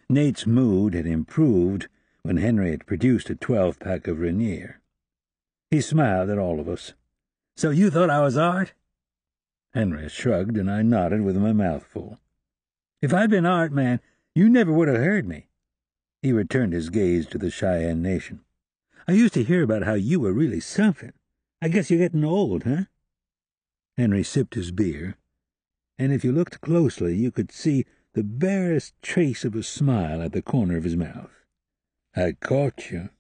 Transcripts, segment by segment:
Nate's mood had improved when Henry had produced a 12-pack of Rainier. He smiled at all of us. "So you thought I was Art?" Henry shrugged, and I nodded with my mouth full. "If I'd been Art, man, you never would have heard me." He returned his gaze to the Cheyenne Nation. "I used to hear about how you were really something. I guess you're getting old, huh?" Henry sipped his beer, and if you looked closely, you could see the barest trace of a smile at the corner of his mouth. "I caught you."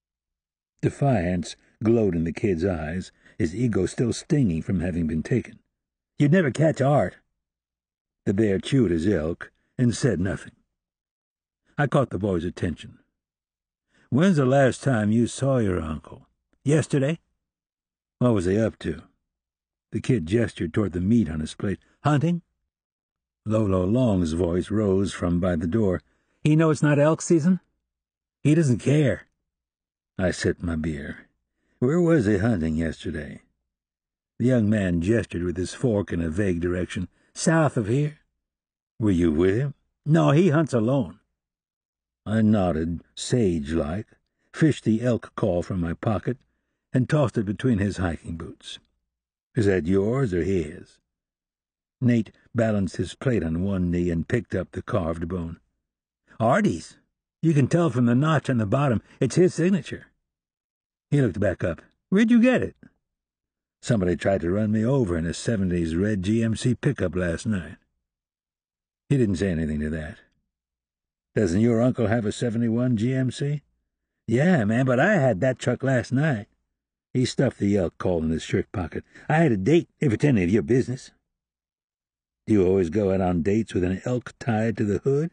Defiance glowed in the kid's eyes, his ego still stinging from having been taken. "You'd never catch Art." The bear chewed his elk and said nothing. I caught the boy's attention. "When's the last time you saw your uncle?" "Yesterday." "What was he up to?" The kid gestured toward the meat on his plate. "Hunting?" Lolo Long's voice rose from by the door. "He know it's not elk season?" "He doesn't care." I sipped my beer. "Where was he hunting yesterday?" The young man gestured with his fork in a vague direction. "South of here." "Were you with him?" "No, he hunts alone." I nodded, sage-like, fished the elk call from my pocket, and tossed it between his hiking boots. "Is that yours or his?" Nate balanced his plate on one knee and picked up the carved bone. "Artie's. You can tell from the notch on the bottom. It's his signature." He looked back up. "Where'd you get it?" "Somebody tried to run me over in a '70s red GMC pickup last night." He didn't say anything to that. "Doesn't your uncle have a '71 GMC?" "Yeah, man, but I had that truck last night." He stuffed the elk call in his shirt pocket. "I had a date, if it's any of your business." "Do you always go out on dates with an elk tied to the hood?"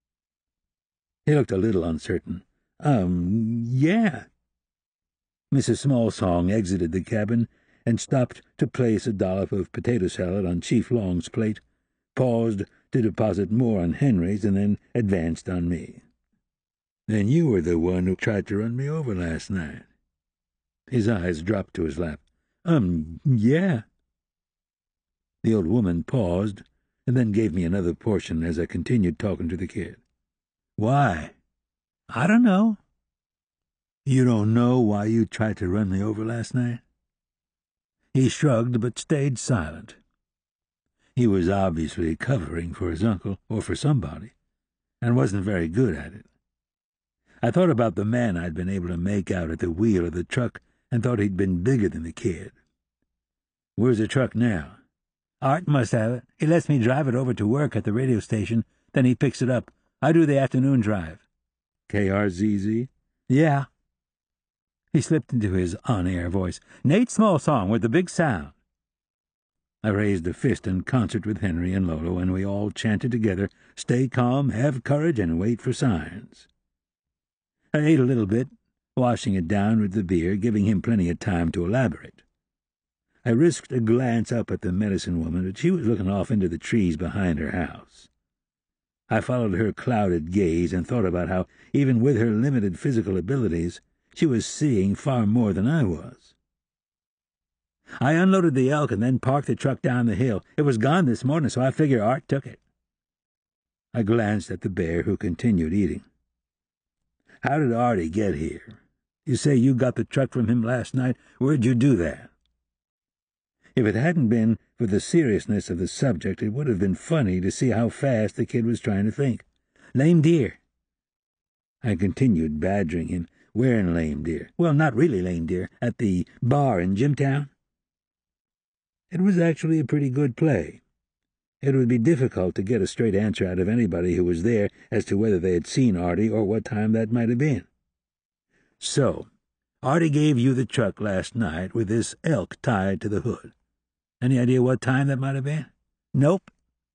He looked a little uncertain. Yeah." Mrs. Smallsong exited the cabin and stopped to place a dollop of potato salad on Chief Long's plate, paused to deposit more on Henry's, and then advanced on me. "Then you were the one who tried to run me over last night." His eyes dropped to his lap. Yeah." The old woman paused, and then gave me another portion as I continued talking to the kid. "Why?" "I don't know." "You don't know why you tried to run me over last night?" He shrugged, but stayed silent. He was obviously covering for his uncle, or for somebody, and wasn't very good at it. I thought about the man I'd been able to make out at the wheel of the truck and thought he'd been bigger than the kid. "Where's the truck now?" "Art must have it. He lets me drive it over to work at the radio station, then he picks it up. I do the afternoon drive." "KRZZ?" "Yeah." He slipped into his on-air voice. "Nate Smallsong with the big sound." I raised a fist in concert with Henry and Lolo, and we all chanted together, "Stay calm, have courage, and wait for signs." I ate a little bit, washing it down with the beer, giving him plenty of time to elaborate. I risked a glance up at the medicine woman, but she was looking off into the trees behind her house. I followed her clouded gaze and thought about how, even with her limited physical abilities, she was seeing far more than I was. "I unloaded the elk and then parked the truck down the hill. It was gone this morning, so I figure Art took it." I glanced at the bear, who continued eating. "How did Artie get here? You say you got the truck from him last night. Where'd you do that?" If it hadn't been for the seriousness of the subject, it would have been funny to see how fast the kid was trying to think. "Lame Deer." I continued badgering him. "Where in Lame Deer?" "Well, not really Lame Deer. At the bar in Jimtown." It was actually a pretty good play. It would be difficult to get a straight answer out of anybody who was there as to whether they had seen Artie or what time that might have been. "So, Artie gave you the truck last night with this elk tied to the hood. Any idea what time that might have been?" "Nope."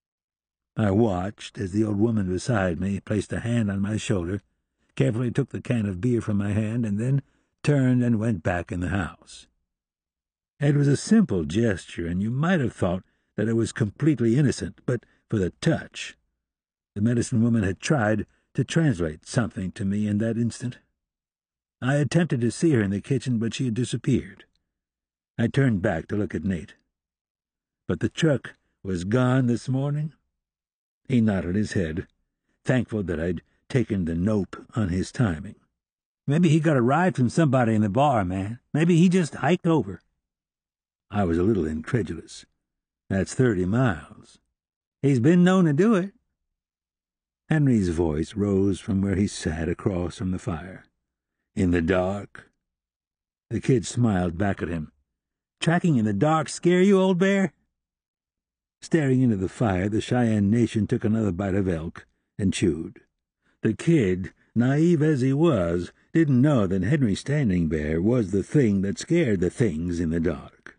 I watched as the old woman beside me placed a hand on my shoulder, carefully took the can of beer from my hand, and then turned and went back in the house. It was a simple gesture, and you might have thought that it was completely innocent, but for the touch. The medicine woman had tried to translate something to me in that instant. I attempted to see her in the kitchen, but she had disappeared. I turned back to look at Nate. "But the truck was gone this morning?" He nodded his head, thankful that I'd taken the nope on his timing. Maybe he got a ride from somebody in the bar, man. Maybe he just hiked over. I was a little incredulous. That's 30 miles. He's been known to do it. Henry's voice rose from where he sat across from the fire. In the dark? The kid smiled back at him. Tracking in the dark scare you, old bear? Staring into the fire, the Cheyenne Nation took another bite of elk and chewed. The kid, naive as he was, didn't know that Henry Standing Bear was the thing that scared the things in the dark.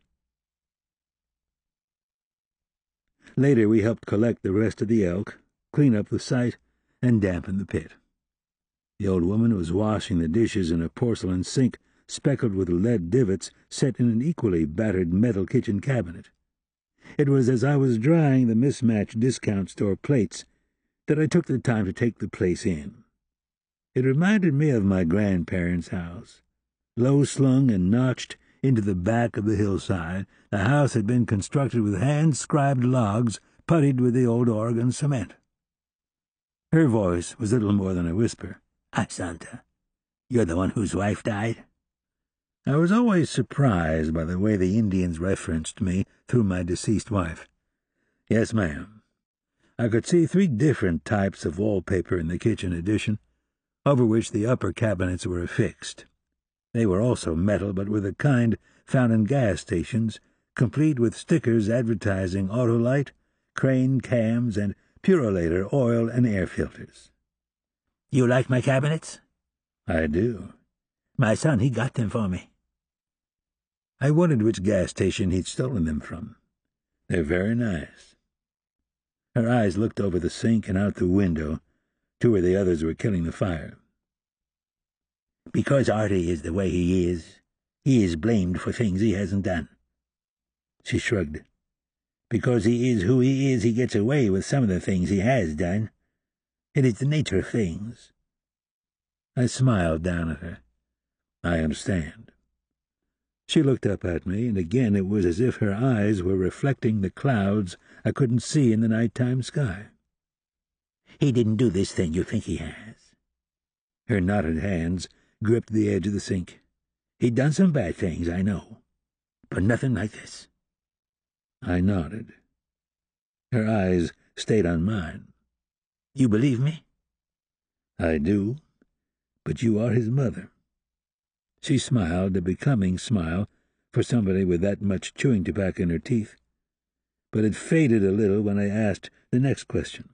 Later we helped collect the rest of the elk, clean up the site, and dampen the pit. The old woman was washing the dishes in a porcelain sink speckled with lead divots set in an equally battered metal kitchen cabinet. It was as I was drying the mismatched discount store plates that I took the time to take the place in. It reminded me of my grandparents' house. Low-slung and notched into the back of the hillside, the house had been constructed with hand-scribed logs puttied with the old Oregon cement. Her voice was little more than a whisper. "Ah, Santa, you're the one whose wife died?" I was always surprised by the way the Indians referenced me through my deceased wife. "Yes, ma'am." I could see 3 different types of wallpaper in the kitchen addition, over which the upper cabinets were affixed. They were also metal, but were the kind found in gas stations, complete with stickers advertising Autolite, Crane cams, and Purolator oil and air filters. "You like my cabinets?" "I do. My son, he got them for me." I wondered which gas station he'd stolen them from. "They're very nice." Her eyes looked over the sink and out the window to where the others were killing the fire. "Because Artie is the way he is blamed for things he hasn't done." She shrugged. "Because he is who he is, he gets away with some of the things he has done. It is the nature of things." I smiled down at her. "I understand." She looked up at me, and again it was as if her eyes were reflecting the clouds I couldn't see in the nighttime sky. "He didn't do this thing you think he has." Her knotted hands gripped the edge of the sink. "He'd done some bad things, I know, but nothing like this." I nodded. Her eyes stayed on mine. "You believe me?" "I do, but you are his mother." She smiled, a becoming smile for somebody with that much chewing tobacco in her teeth, but it faded a little when I asked the next question.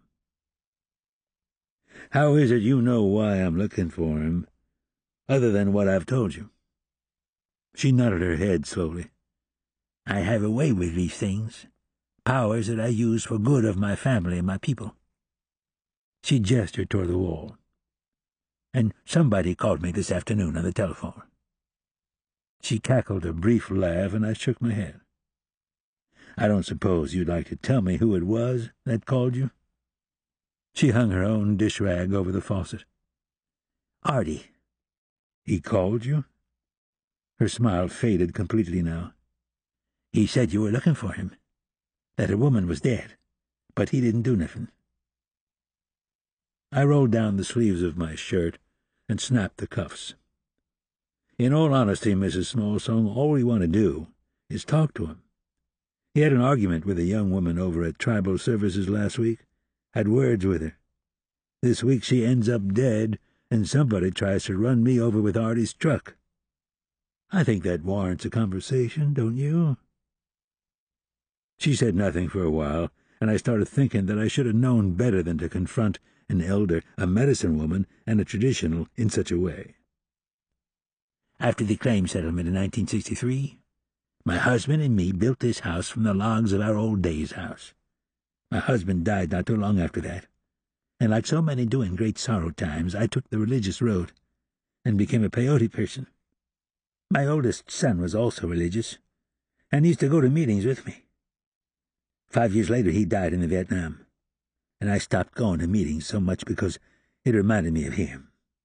"How is it you know why I'm looking for him, other than what I've told you?" She nodded her head slowly. "I have a way with these things, powers that I use for good of my family and my people." She gestured toward the wall. "And somebody called me this afternoon on the telephone." She cackled a brief laugh, and I shook my head. "I don't suppose you'd like to tell me who it was that called you?" She hung her own dish rag over the faucet. "Artie." "He called you?" Her smile faded completely now. "He said you were looking for him, that a woman was dead, but he didn't do nothing." I rolled down the sleeves of my shirt and snapped the cuffs. "In all honesty, Mrs. Smallsong, all we want to do is talk to him. He had an argument with a young woman over at Tribal Services last week. Had words with her. This week she ends up dead, and somebody tries to run me over with Artie's truck. I think that warrants a conversation, don't you?" She said nothing for a while, and I started thinking that I should have known better than to confront an elder, a medicine woman, and a traditional in such a way. "After the claim settlement in 1963, my husband and me built this house from the logs of our old days house. My husband died not too long after that, and like so many do in great sorrow times, I took the religious road and became a peyote person. My oldest son was also religious, and used to go to meetings with me. 5 years later he died in the Vietnam, and I stopped going to meetings so much because it reminded me of him."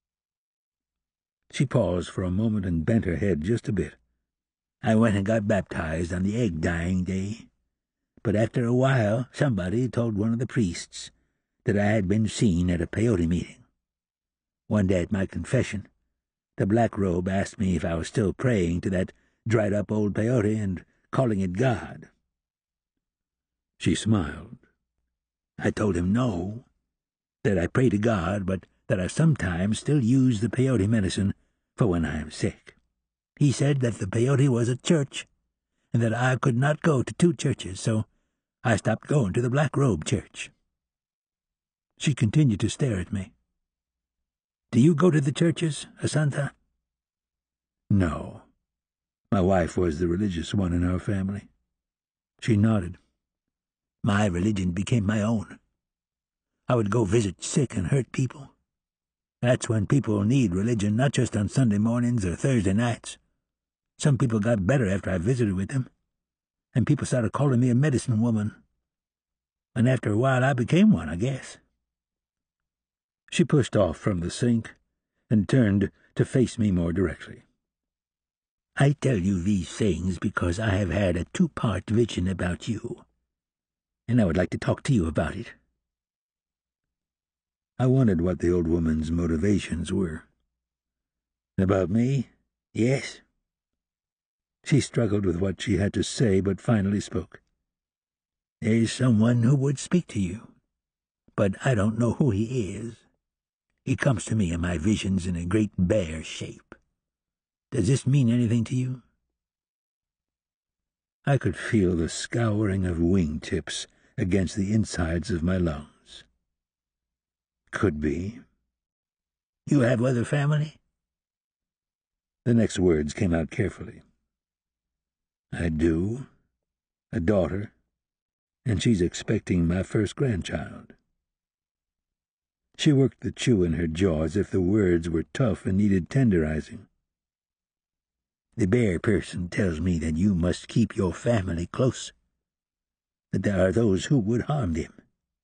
She paused for a moment and bent her head just a bit. "I went and got baptized on the egg-dyeing day, but after a while somebody told one of the priests that I had been seen at a peyote meeting. One day at my confession, the black robe asked me if I was still praying to that dried-up old peyote and calling it God. She smiled. I told him no, that I pray to God, but that I sometimes still use the peyote medicine for when I am sick. He said that the peyote was a church, and that I could not go to two churches, so I stopped going to the black robe church. She continued to stare at me. Do you go to the churches, Asantha? No. My wife was the religious one in our family. She nodded. My religion became my own. I would go visit sick and hurt people. That's when people need religion, not just on Sunday mornings or Thursday nights. Some people got better after I visited with them, and people started calling me a medicine woman. And after a while I became one, I guess. She pushed off from the sink and turned to face me more directly. I tell you these things because I have had a two-part vision about you, and I would like to talk to you about it. I wondered what the old woman's motivations were. About me? Yes. She struggled with what she had to say, but finally spoke. There's someone who would speak to you, but I don't know who he is. He comes to me in my visions in a great bear shape. Does this mean anything to you? I could feel the scouring of wingtips against the insides of my lungs. Could be. You have other family? The next words came out carefully. I do. A daughter, and she's expecting my first grandchild. She worked the chew in her jaw as if the words were tough and needed tenderizing. The bear person tells me that you must keep your family close, that there are those who would harm them.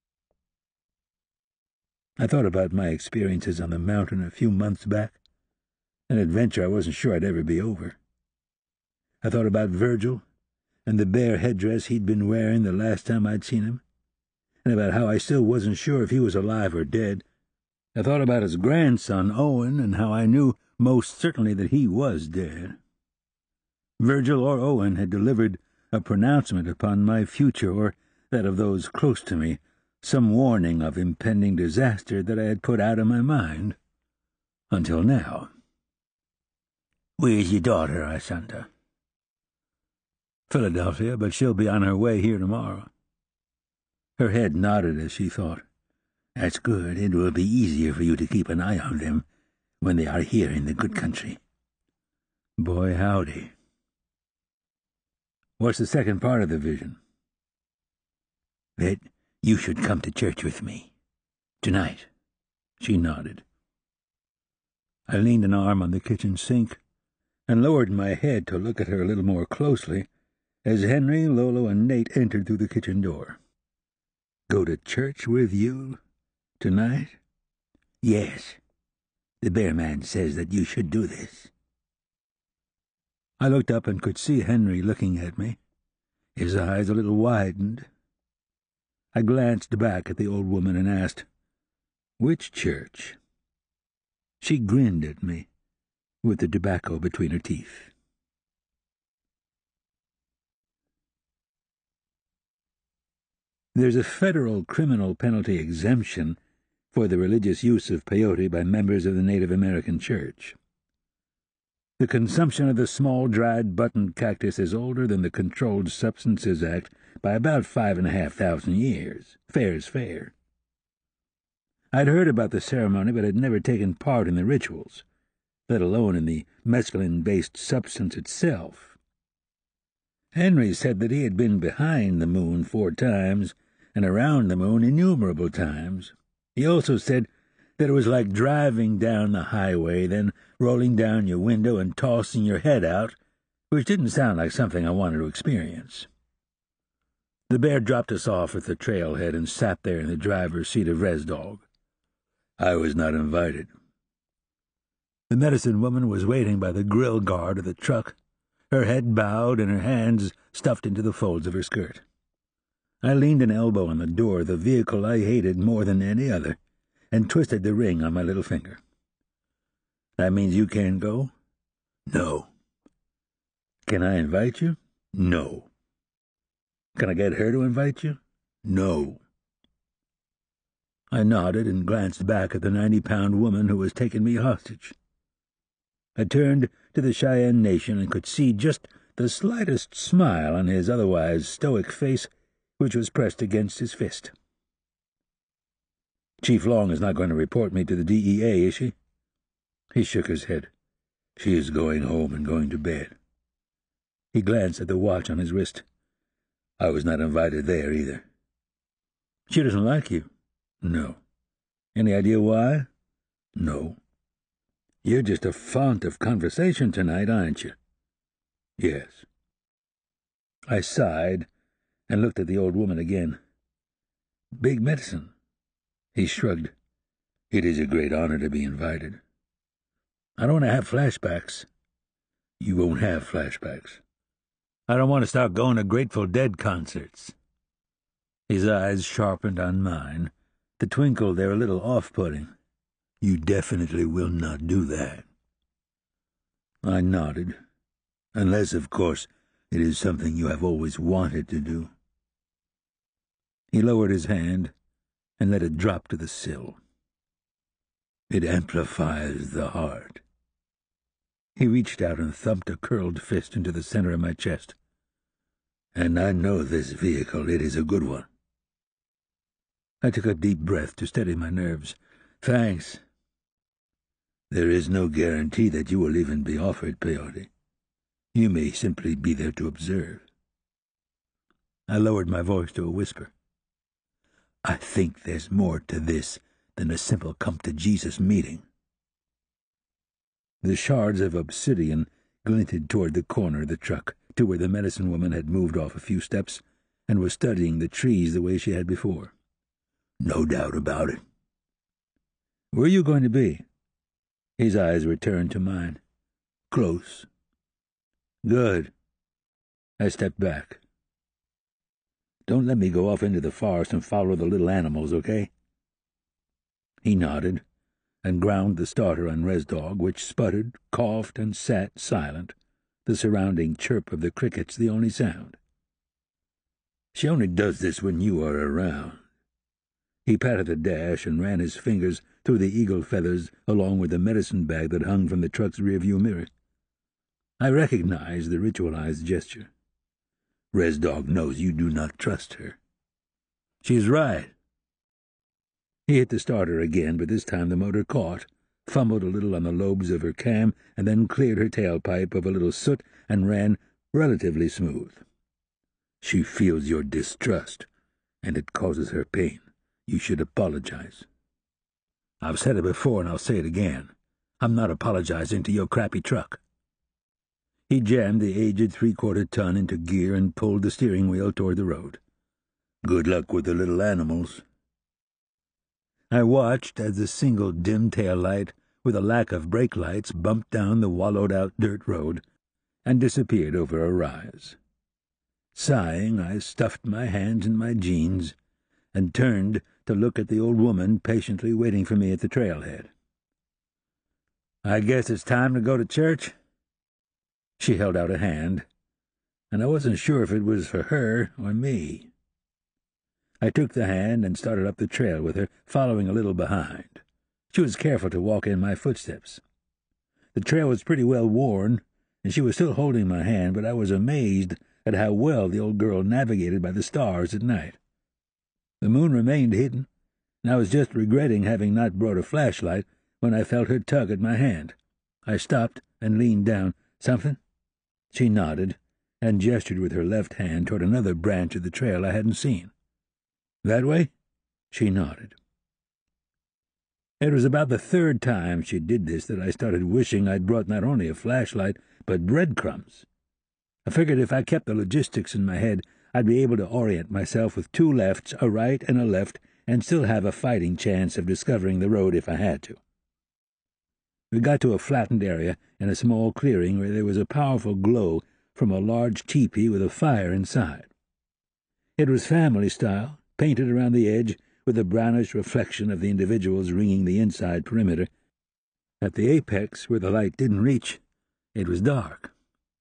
I thought about my experiences on the mountain a few months back, an adventure I wasn't sure I'd ever be over. I thought about Virgil and the bear headdress he'd been wearing the last time I'd seen him, and about how I still wasn't sure if he was alive or dead. I thought about his grandson, Owen, and how I knew most certainly that he was dead. Virgil or Owen had delivered a pronouncement upon my future, or that of those close to me, some warning of impending disaster that I had put out of my mind. Until now. Where's your daughter, Asantha? Philadelphia, but she'll be on her way here tomorrow. Her head nodded as she thought. That's good. It will be easier for you to keep an eye on them when they are here in the good country. Boy, howdy. What's the second part of the vision? That you should come to church with me. Tonight. She nodded. I leaned an arm on the kitchen sink and lowered my head to look at her a little more closely as Henry, Lolo, and Nate entered through the kitchen door. Go to church with you? Tonight? Yes. The bear man says that you should do this. I looked up and could see Henry looking at me, his eyes a little widened. I glanced back at the old woman and asked, Which church? She grinned at me, with the tobacco between her teeth. There's a federal criminal penalty exemption for the religious use of peyote by members of the Native American Church. The consumption of the small, dried, buttoned cactus is older than the Controlled Substances Act by about 5,500 years. Fair is fair. I'd heard about the ceremony, but had never taken part in the rituals, let alone in the mescaline-based substance itself. Henry said that he had been behind the moon 4 times and around the moon innumerable times. He also said that it was like driving down the highway, then rolling down your window and tossing your head out, which didn't sound like something I wanted to experience. The bear dropped us off at the trailhead and sat there in the driver's seat of Resdog. I was not invited. The medicine woman was waiting by the grill guard of the truck, her head bowed and her hands stuffed into the folds of her skirt. I leaned an elbow on the door of the vehicle I hated more than any other, and twisted the ring on my little finger. That means you can't go? No. Can I invite you? No. Can I get her to invite you? No. I nodded and glanced back at the 90-pound woman who was taking me hostage. I turned to the Cheyenne Nation and could see just the slightest smile on his otherwise stoic face, which was pressed against his fist. Chief Long is not going to report me to the DEA, is she? He shook his head. She is going home and going to bed. He glanced at the watch on his wrist. I was not invited there either. She doesn't like you? No. Any idea why? No. You're just a font of conversation tonight, aren't you? Yes. I sighed and looked at the old woman again. Big medicine. He shrugged. It is a great honor to be invited. I don't want to have flashbacks. You won't have flashbacks. I don't want to start going to Grateful Dead concerts. His eyes sharpened on mine. The twinkle there a little off-putting. You definitely will not do that. I nodded. Unless, of course, it is something you have always wanted to do. He lowered his hand and let it drop to the sill. It amplifies the heart. He reached out and thumped a curled fist into the center of my chest. And I know this vehicle, it is a good one. I took a deep breath to steady my nerves. Thanks. There is no guarantee that you will even be offered peyote. You may simply be there to observe. I lowered my voice to a whisper. I think there's more to this than a simple come-to-Jesus meeting. The shards of obsidian glinted toward the corner of the truck, to where the medicine woman had moved off a few steps and was studying the trees the way she had before. No doubt about it. Where are you going to be? His eyes returned to mine. Close. Good. I stepped back. Don't let me go off into the forest and follow the little animals, okay? He nodded and ground the starter on Resdog, which sputtered, coughed, and sat silent, the surrounding chirp of the crickets the only sound. She only does this when you are around. He patted the dash and ran his fingers through the eagle feathers along with the medicine bag that hung from the truck's rearview mirror. I recognized the ritualized gesture. Resdog knows you do not trust her. She's right. He hit the starter again, but this time the motor caught, fumbled a little on the lobes of her cam, and then cleared her tailpipe of a little soot and ran relatively smooth. She feels your distrust, and it causes her pain. You should apologize. I've said it before, and I'll say it again. I'm not apologizing to your crappy truck. He jammed the aged 3/4 ton into gear and pulled the steering wheel toward the road. Good luck with the little animals. I watched as the single dim tail light, with a lack of brake lights, bumped down the wallowed-out dirt road and disappeared over a rise. Sighing, I stuffed my hands in my jeans and turned to look at the old woman patiently waiting for me at the trailhead. I guess it's time to go to church? She held out a hand, and I wasn't sure if it was for her or me. I took the hand and started up the trail with her, following a little behind. She was careful to walk in my footsteps. The trail was pretty well worn, and she was still holding my hand, but I was amazed at how well the old girl navigated by the stars at night. The moon remained hidden, and I was just regretting having not brought a flashlight when I felt her tug at my hand. I stopped and leaned down. Something? She nodded and gestured with her left hand toward another branch of the trail I hadn't seen. That way? She nodded. It was about the third time she did this that I started wishing I'd brought not only a flashlight, but breadcrumbs. I figured if I kept the logistics in my head, I'd be able to orient myself with 2 lefts, a right and a left, and still have a fighting chance of discovering the road if I had to. We got to a flattened area in a small clearing where there was a powerful glow from a large teepee with a fire inside. It was family style, painted around the edge with a brownish reflection of the individuals ringing the inside perimeter. At the apex, where the light didn't reach, it was dark.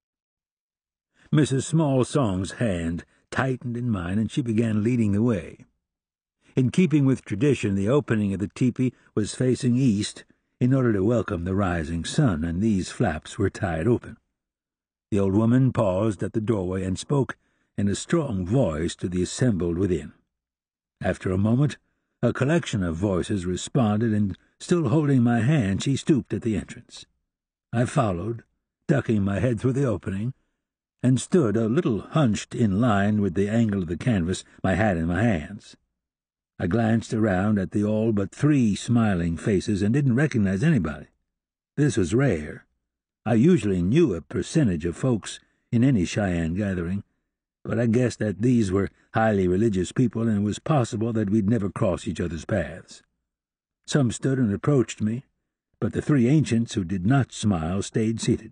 Mrs. Small Song's hand tightened in mine, and she began leading the way. In keeping with tradition, the opening of the tepee was facing east in order to welcome the rising sun, and these flaps were tied open. The old woman paused at the doorway and spoke in a strong voice to the assembled within. After a moment, a collection of voices responded, and, still holding my hand, she stooped at the entrance. I followed, ducking my head through the opening, and stood a little hunched in line with the angle of the canvas, my hat in my hands. I glanced around at the all but 3 smiling faces and didn't recognize anybody. This was rare. I usually knew a percentage of folks in any Cheyenne gathering, but I guessed that these were highly religious people, and it was possible that we'd never cross each other's paths. Some stood and approached me, but the 3 ancients who did not smile stayed seated.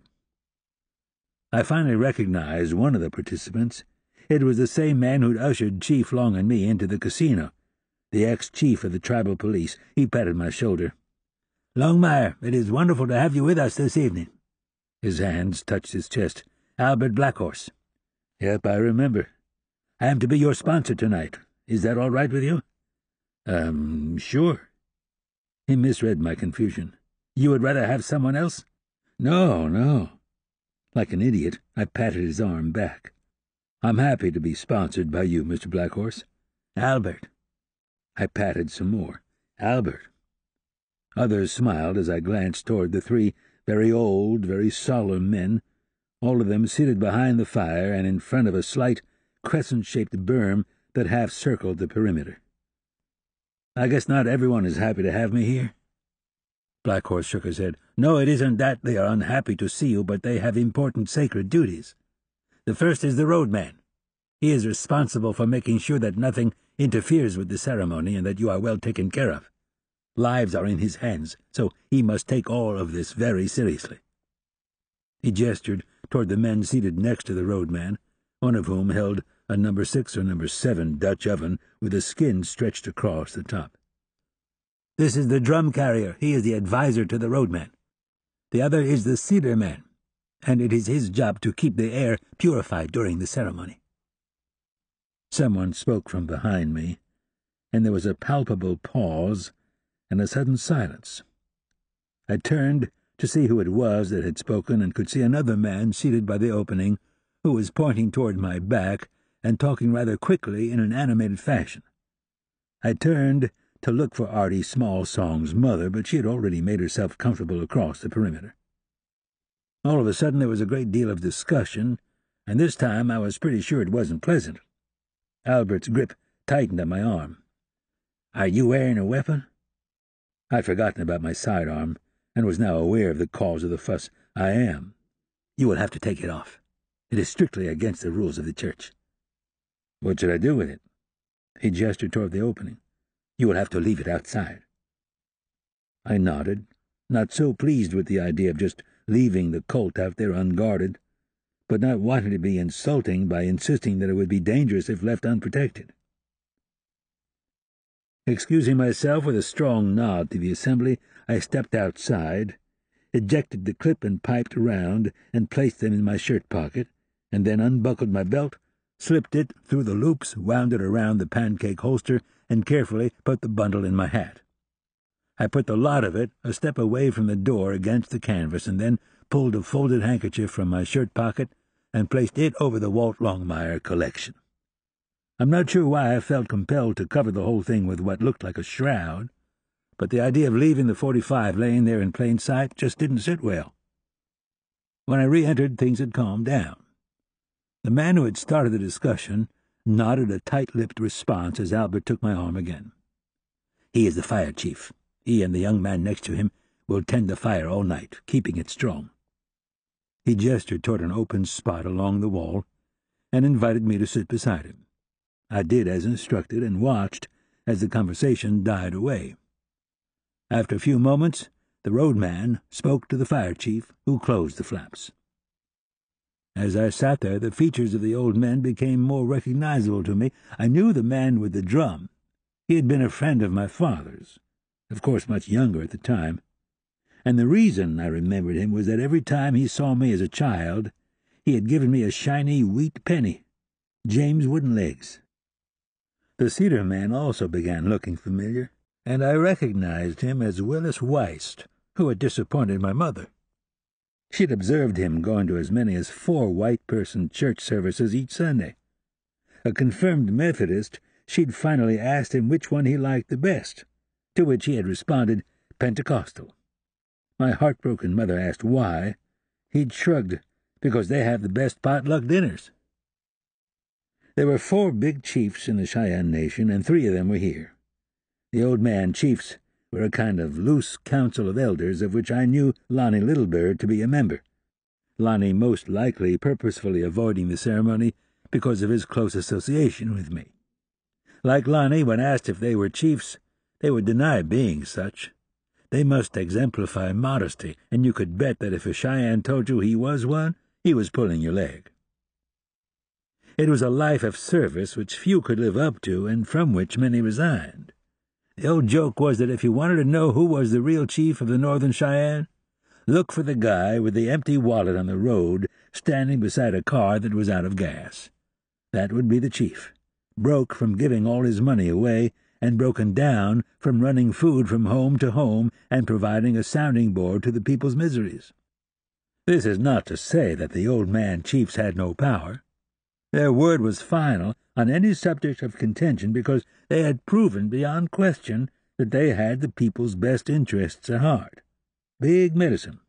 I finally recognized one of the participants. It was the same man who'd ushered Chief Long and me into the casino, the ex-chief of the tribal police. He patted my shoulder. "Longmire, it is wonderful to have you with us this evening." His hands touched his chest. "Albert Blackhorse." "Yep, I remember. I am to be your sponsor tonight. Is that all right with you?" Sure." He misread my confusion. "You would rather have someone else?" No. Like an idiot, I patted his arm back. "I'm happy to be sponsored by you, Mr. Blackhorse." "Albert." I patted some more. "Albert." Others smiled as I glanced toward the 3 very old, very solemn men, all of them seated behind the fire and in front of a slight, crescent-shaped berm that half-circled the perimeter. "I guess not everyone is happy to have me here." Blackhorse shook his head. "No, it isn't that they are unhappy to see you, but they have important sacred duties. The first is the roadman. He is responsible for making sure that nothing interferes with the ceremony and that you are well taken care of. Lives are in his hands, so he must take all of this very seriously." He gestured toward the men seated next to the roadman, one of whom held a No. 6 or No. 7 Dutch oven with a skin stretched across the top. "This is the drum carrier. He is the advisor to the roadman. The other is the cedar man, and it is his job to keep the air purified during the ceremony." Someone spoke from behind me, and there was a palpable pause and a sudden silence. I turned to see who it was that had spoken, and could see another man seated by the opening who was pointing toward my back and talking rather quickly in an animated fashion. I turned to look for Artie Small Song's mother, but she had already made herself comfortable across the perimeter. All of a sudden there was a great deal of discussion, and this time I was pretty sure it wasn't pleasant. Albert's grip tightened on my arm. "Are you wearing a weapon?" I'd forgotten about my sidearm, and was now aware of the cause of the fuss. "I am." "You will have to take it off. It is strictly against the rules of the church." "What should I do with it?" He gestured toward the opening. "You will have to leave it outside." I nodded, not so pleased with the idea of just leaving the colt out there unguarded, but not wanting to be insulting by insisting that it would be dangerous if left unprotected. Excusing myself with a strong nod to the assembly, I stepped outside, ejected the clip and piped round, and placed them in my shirt pocket, and then unbuckled my belt, slipped it through the loops, wound it around the pancake holster, and carefully put the bundle in my hat. I put the lot of it a step away from the door against the canvas, and then pulled a folded handkerchief from my shirt pocket and placed it over the Walt Longmire collection. I'm not sure why I felt compelled to cover the whole thing with what looked like a shroud, but the idea of leaving the .45 laying there in plain sight just didn't sit well. When I re-entered, things had calmed down. The man who had started the discussion nodded a tight-lipped response as Albert took my arm again. "He is the fire chief. He and the young man next to him will tend the fire all night, keeping it strong." He gestured toward an open spot along the wall and invited me to sit beside him. I did as instructed and watched as the conversation died away. After a few moments, the roadman spoke to the fire chief, who closed the flaps. As I sat there, the features of the old men became more recognizable to me. I knew the man with the drum. He had been a friend of my father's, of course much younger at the time, and the reason I remembered him was that every time he saw me as a child, he had given me a shiny wheat penny, James Woodenlegs. The cedar man also began looking familiar, and I recognized him as Willis Weist, who had disappointed my mother. She'd observed him going to as many as 4 white-person church services each Sunday. A confirmed Methodist, she'd finally asked him which one he liked the best, to which he had responded, Pentecostal. My heartbroken mother asked why. He'd shrugged, because they have the best potluck dinners. There were 4 big chiefs in the Cheyenne Nation, and 3 of them were here. The old man chiefs were a kind of loose council of elders of which I knew Lonnie Littlebird to be a member, Lonnie most likely purposefully avoiding the ceremony because of his close association with me. Like Lonnie, when asked if they were chiefs, they would deny being such. They must exemplify modesty, and you could bet that if a Cheyenne told you he was one, he was pulling your leg. It was a life of service which few could live up to, and from which many resigned. The old joke was that if you wanted to know who was the real chief of the Northern Cheyenne, look for the guy with the empty wallet on the road standing beside a car that was out of gas. That would be the chief, broke from giving all his money away and broken down from running food from home to home and providing a sounding board to the people's miseries. This is not to say that the old man chiefs had no power. Their word was final on any subject of contention because they had proven beyond question that they had the people's best interests at heart. Big medicine.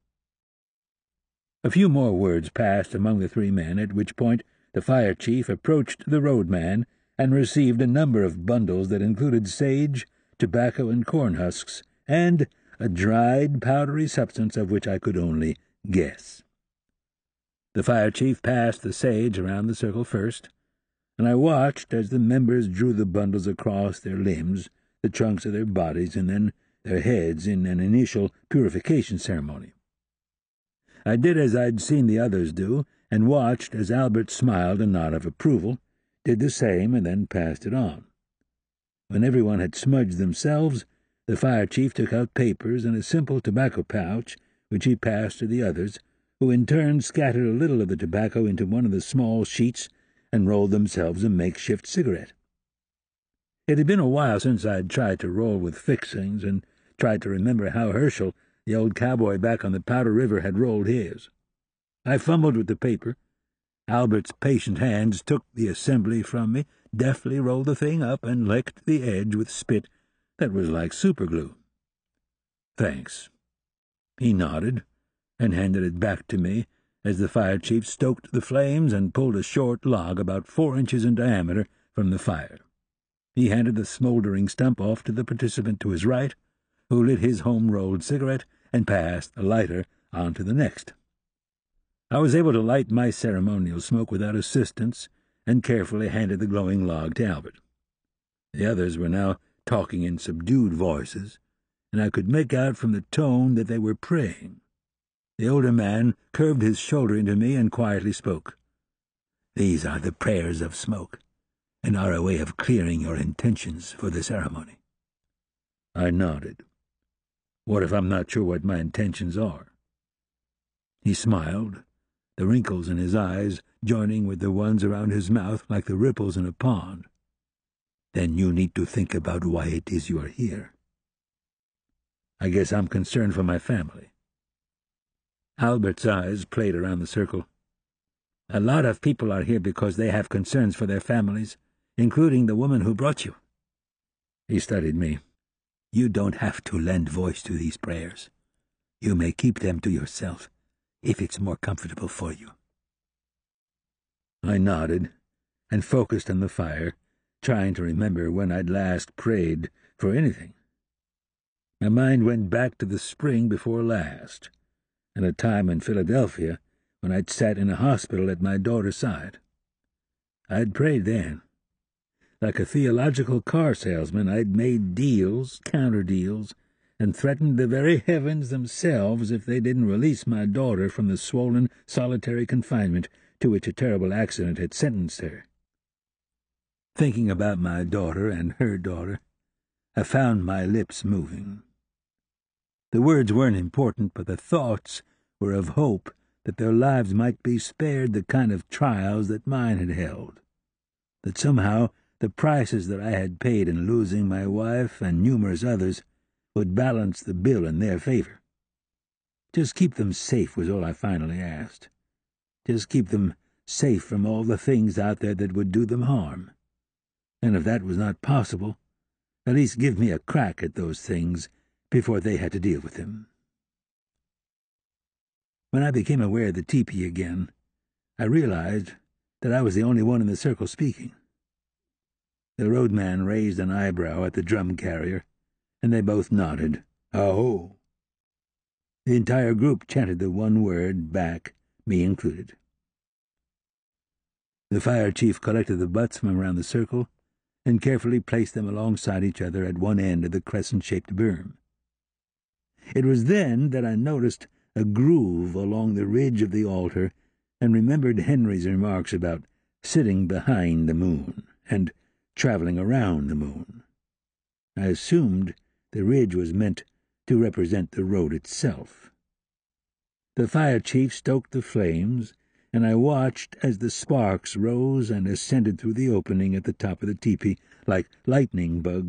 A few more words passed among the 3 men, at which point the fire chief approached the roadman and received a number of bundles that included sage, tobacco, and corn husks, and a dried, powdery substance of which I could only guess. The fire chief passed the sage around the circle first, and I watched as the members drew the bundles across their limbs, the trunks of their bodies, and then their heads in an initial purification ceremony. I did as I'd seen the others do, and watched as Albert smiled a nod of approval, did the same, and then passed it on. When everyone had smudged themselves, the fire chief took out papers and a simple tobacco pouch, which he passed to the others, who in turn scattered a little of the tobacco into one of the small sheets and rolled themselves a makeshift cigarette. It had been a while since I'd tried to roll with fixings and tried to remember how Herschel, the old cowboy back on the Powder River, had rolled his. I fumbled with the paper. Albert's patient hands took the assembly from me, deftly rolled the thing up, and licked the edge with spit that was like superglue. "Thanks." He nodded and handed it back to me as the fire chief stoked the flames and pulled a short log about 4 inches in diameter from the fire. He handed the smoldering stump off to the participant to his right, who lit his home-rolled cigarette and passed the lighter on to the next. I was able to light my ceremonial smoke without assistance and carefully handed the glowing log to Albert. The others were now talking in subdued voices, and I could make out from the tone that they were praying. The older man curved his shoulder into me and quietly spoke. "These are the prayers of smoke, and are a way of clearing your intentions for the ceremony." I nodded. "What if I'm not sure what my intentions are?" He smiled, the wrinkles in his eyes joining with the ones around his mouth like the ripples in a pond. "Then you need to think about why it is you are here." "I guess I'm concerned for my family." Albert's eyes played around the circle. "A lot of people are here because they have concerns for their families, including the woman who brought you." He studied me. "You don't have to lend voice to these prayers. You may keep them to yourself, if it's more comfortable for you." I nodded and focused on the fire, trying to remember when I'd last prayed for anything. My mind went back to the spring before last, and a time in Philadelphia when I'd sat in a hospital at my daughter's side. I'd prayed then. Like a theological car salesman, I'd made deals, counter-deals, and threatened the very heavens themselves if they didn't release my daughter from the swollen, solitary confinement to which a terrible accident had sentenced her. Thinking about my daughter and her daughter, I found my lips moving. The words weren't important, but the thoughts were of hope that their lives might be spared the kind of trials that mine had held, that somehow the prices that I had paid in losing my wife and numerous others would balance the bill in their favor. Just keep them safe was all I finally asked. Just keep them safe from all the things out there that would do them harm. And if that was not possible, at least give me a crack at those things before they had to deal with them. When I became aware of the teepee again, I realized that I was the only one in the circle speaking. The roadman raised an eyebrow at the drum carrier, and they both nodded. "Aho!" The entire group chanted the one word back, me included. The fire chief collected the butts from around the circle and carefully placed them alongside each other at one end of the crescent-shaped berm. It was then that I noticed a groove along the ridge of the altar and remembered Henry's remarks about sitting behind the moon and traveling around the moon. I assumed the ridge was meant to represent the road itself. The fire chief stoked the flames, and I watched as the sparks rose and ascended through the opening at the top of the teepee like lightning bugs